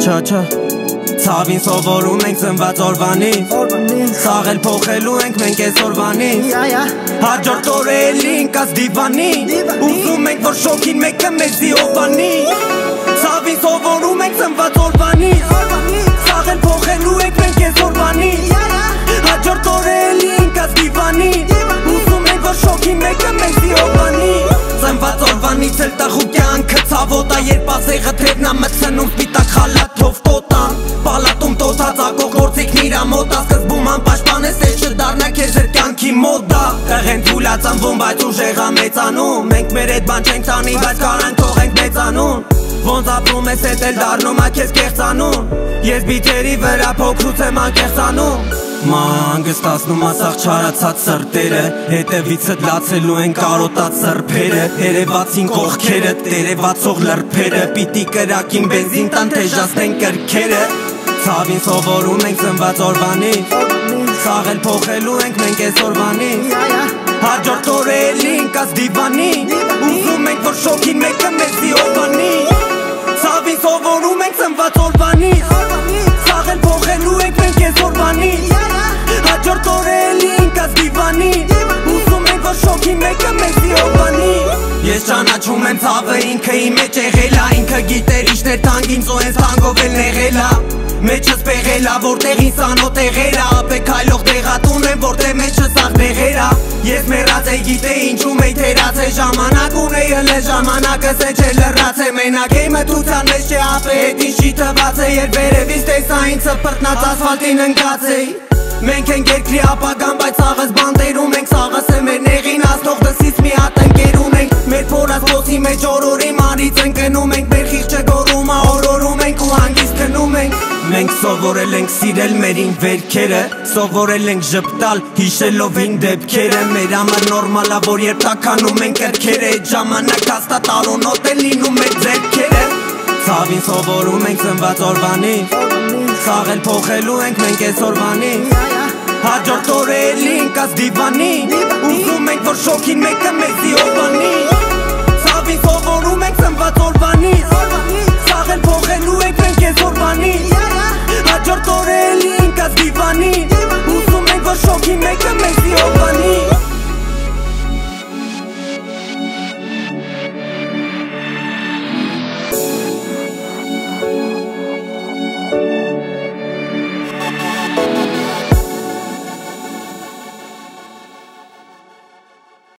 Չա Ցավին սովորում ենք ծնված օրվանից Սաղել փոխելու ենք մենք այս օրվանից Հաջորդ օրը էլի ինքած դիվանին Ուզում ենք որ շոքին մեկը մեզի օվանի Ցավին սովորում ենք ծնված օրվանից Սաղել փոխելու ենք մենք այս օրվանից Հաջորդ օրը էլի ինքած դիվանին Ուզում ենք որ շոքին մեկը մեզի օվանի Ծնված օրվանից էլ տխու կյանքը ցավոտ ա Երբ ասեղը թրևնա մտցնում սպիտակ խալաթով տոտան Պալատում տոտած ակող գործիքն իրա մոտա Սկզբում անպաշտպան ես էլ չդարնա քեզ էր կյանքի մոդա Տեղեն թուլա ծնվում բայց ուժեղա մեծանում Մենք մեր էդ բան չենք տանի բայց կարանք թողենք մեծանուն Ոնց ապրում ես էդ էլ դառնում ա քեզ կեղծանուն Ես բիթերի վրա փոքրուց եմ անկեղծանում Մանգստացնում ասաղ չարացած սրտերը Հետևիցդ լացելու են կարոտած սրբերը Երևացին կողքերը, տերևացող լրբերը Պիտի կրակին բենզին տան թեժացնեն կրքերը Ցավին սովորում ենք ծնված օրվանից Սաղել փոխելու ենք մենք այս օրվանից Հաջորդ օրը էլի ինքած դիվանին Ուզում ենք որ շոքին մեկը մեզի օվանի Ցավին սովորում ենք ծնված օրվանից Սաղել փոխելու ենք մենք այս օրվանից Հաջորդ օրը էլի ինքած դիվանին Ուզում ենք որ շոքին մեկը մեզի օվանի Ես ճանաչում եմ ցավը ինքը իմ մեջ եղել ա Ինքը գիտեր իշներ թանկին ծոհենց թանկով էլ նեղել ա Մեջս պեղել ա որտեղին սանոտ եղեր ա Ապեք հայլող տեղատուն եմ որտեղ մեջս աղ նեղեր ա Ես մեռած էի գիտեի ինչում էի թերած է Ժամանակ ունեի հլե ժամանակս է չէ լրած է Մենակ էի մթության մեջ չէ ապե հետ ինչի թված է Երբ վերևից տեսա ինձ սպրտնած ասվալտին ընկած էի Մենք ենք երկրի ապագան բայց սաղս բանտերում ենք Սաղս է մեր նեղին ասնող դսից մի հատ ընկերում ենք Մեր փորած ոսի մեջ օրորի մանից ընկնում ենք Մեր խիղճը գորում ա օրորում ենք ու հանգիստ քնում ենք Մենք սովորել ենք սիրել մերին վերքերը Սովորել ենք ժպտալ հիշելով ին դեպքերը Մեր համար նորմալ ա որ երբ տաքանում ենք կրքերը Այդ ժամանակ հաստատ արոնոտ է լինում մեր ձեռքերը Ցավին սովորում ենք ծնված օրվանից Սաղել փոխելու ենք մենք այս օրվանից Հաջորդ օրը էլի ինքած դիվանին Ուզում ենք որ շոքին մեկը մեզի օվանի Ցավին սովորում ենք ծնված օրվանից Սաղել փոխելու ենք մենք այս օրվանից